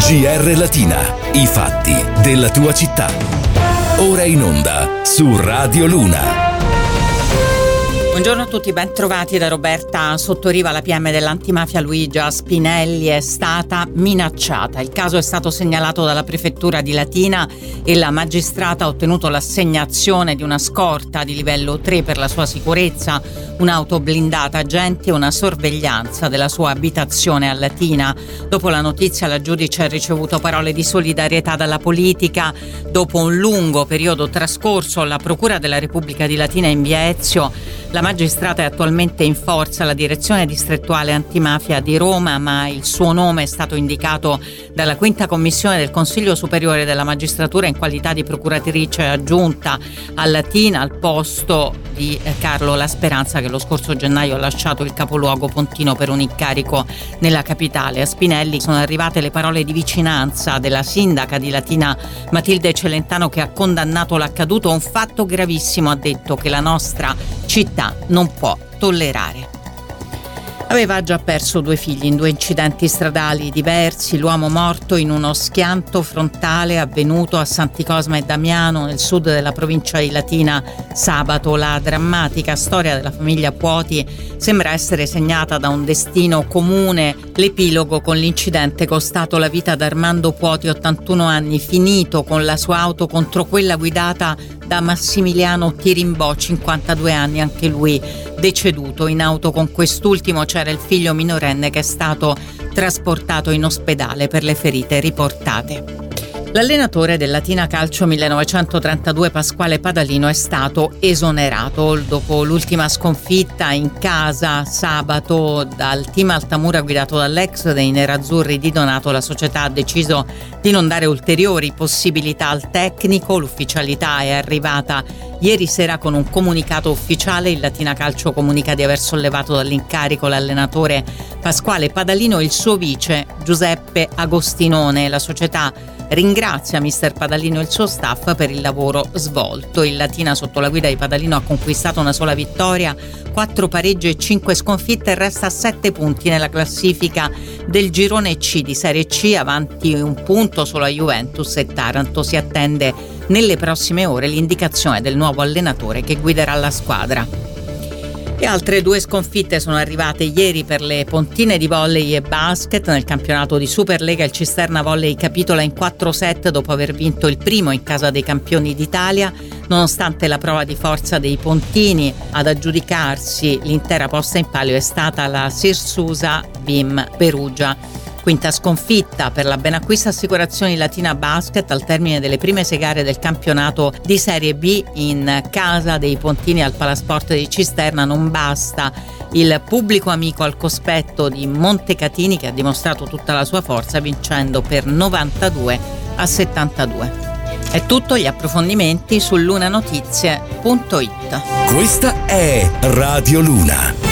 GR Latina, i fatti della tua città. Ora in onda su Radio Luna. Buongiorno a tutti, ben trovati da Roberta Sottoriva. La PM dell'antimafia Luigia Spinelli è stata minacciata. Il caso è stato segnalato dalla prefettura di Latina e la magistrata ha ottenuto l'assegnazione di una scorta di livello 3 per la sua sicurezza, un'auto blindata agenti e una sorveglianza della sua abitazione a Latina. Dopo la notizia la giudice ha ricevuto parole di solidarietà dalla politica. Dopo un lungo periodo trascorso alla Procura della Repubblica di Latina in via Ezio, la magistrata è attualmente in forza alla direzione distrettuale antimafia di Roma, ma il suo nome è stato indicato dalla quinta commissione del Consiglio Superiore della Magistratura in qualità di procuratrice aggiunta a Latina al posto di Carlo La Speranza, che lo scorso gennaio ha lasciato il capoluogo pontino per un incarico nella capitale. A Spinelli sono arrivate le parole di vicinanza della sindaca di Latina Matilde Celentano, che ha condannato l'accaduto. Un fatto gravissimo, ha detto, che la nostra città non può tollerare. Aveva già perso 2 figli in 2 incidenti stradali diversi. L'uomo morto in uno schianto frontale avvenuto a Santi Cosma e Damiano, nel sud della provincia di Latina, sabato. La drammatica storia della famiglia Puoti sembra essere segnata da un destino comune. L'epilogo con l'incidente costato la vita ad Armando Puoti, 81 anni, finito con la sua auto contro quella guidata da Massimiliano Tirimbò, 52 anni, anche lui deceduto. In auto con quest'ultimo c'era il figlio minorenne, che è stato trasportato in ospedale per le ferite riportate. L'allenatore del Latina Calcio 1932 Pasquale Padalino è stato esonerato dopo l'ultima sconfitta in casa sabato dal team Altamura guidato dall'ex dei nerazzurri Di Donato. La società ha deciso di non dare ulteriori possibilità al tecnico. L'ufficialità è arrivata ieri sera con un comunicato ufficiale. Il Latina Calcio comunica di aver sollevato dall'incarico l'allenatore Pasquale Padalino e il suo vice Giuseppe Agostinone. La società ringrazia mister Padalino e il suo staff per il lavoro svolto. Il Latina, sotto la guida di Padalino, ha conquistato una sola vittoria, 4 pareggi e 5 sconfitte e resta a 7 punti nella classifica del girone C di Serie C, avanti un punto solo a Juventus e Taranto. Si attende nelle prossime ore l'indicazione del nuovo allenatore che guiderà la squadra. E altre 2 sconfitte sono arrivate ieri per le pontine di volley e basket. Nel campionato di Superlega il Cisterna Volley capitola in 4 set dopo aver vinto il primo in casa dei campioni d'Italia. Nonostante la prova di forza dei pontini, ad aggiudicarsi l'intera posta in palio è stata la Sirsusa Bim Perugia. Quinta sconfitta per la Benacquista Assicurazioni Latina Basket al termine delle prime 6 gare del campionato di Serie B in casa dei pontini al Palasport di Cisterna. Non basta il pubblico amico al cospetto di Montecatini, che ha dimostrato tutta la sua forza vincendo per 92-72. È tutto, gli approfondimenti su lunanotizie.it. Questa è Radio Luna.